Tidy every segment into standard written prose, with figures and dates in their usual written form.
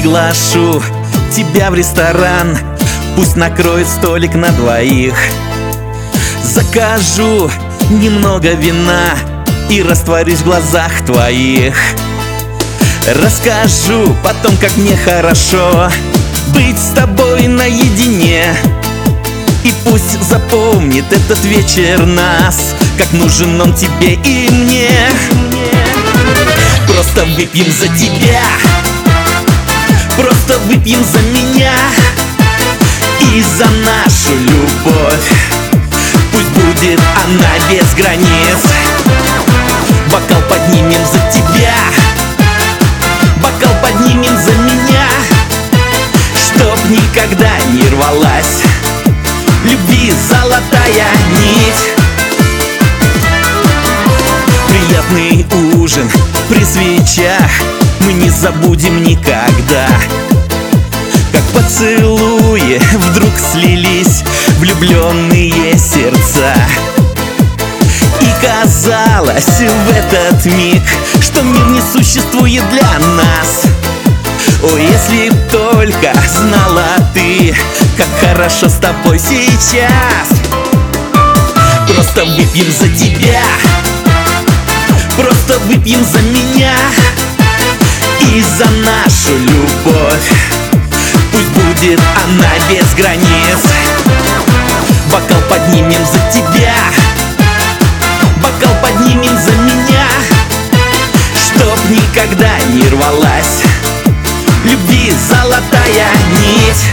приглашу тебя в ресторан, пусть накроет столик на двоих. Закажу немного вина и растворюсь в глазах твоих. Расскажу потом, как мне хорошо быть с тобой наедине. И пусть запомнит этот вечер нас, как нужен он тебе и мне. Просто выпьем за тебя, просто выпьем за меня и за нашу любовь. Пусть будет она без границ. Бокал поднимем за тебя, бокал поднимем за меня, чтоб никогда не рвалась любви золотая нить. Приятный ужин при свечах мы не забудем никогда, как поцелуи вдруг слились влюбленные сердца. И казалось в этот миг, что мир не существует для нас. О, если б только знала ты, как хорошо с тобой сейчас. Просто выпьем за тебя, просто выпьем за меня и за нашу любовь. Пусть будет она без границ. Бокал поднимем за тебя, бокал поднимем за меня, чтоб никогда не рвалась любви золотая нить.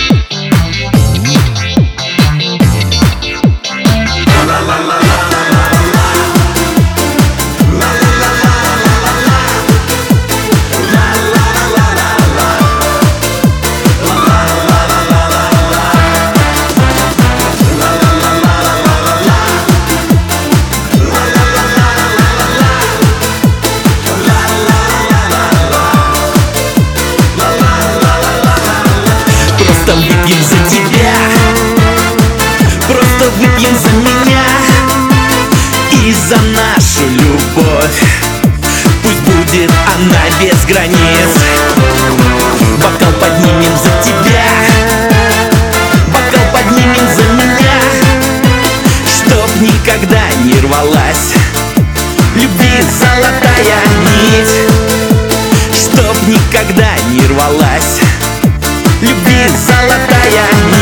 Просто выпьем за тебя, просто выпьем за меня и за нашу любовь. Пусть будет она без границ. Бокал поднимем за тебя, бокал поднимем за меня, чтоб никогда не рвалась любви золотая нить. Чтоб никогда не рвалась любви золотая нить.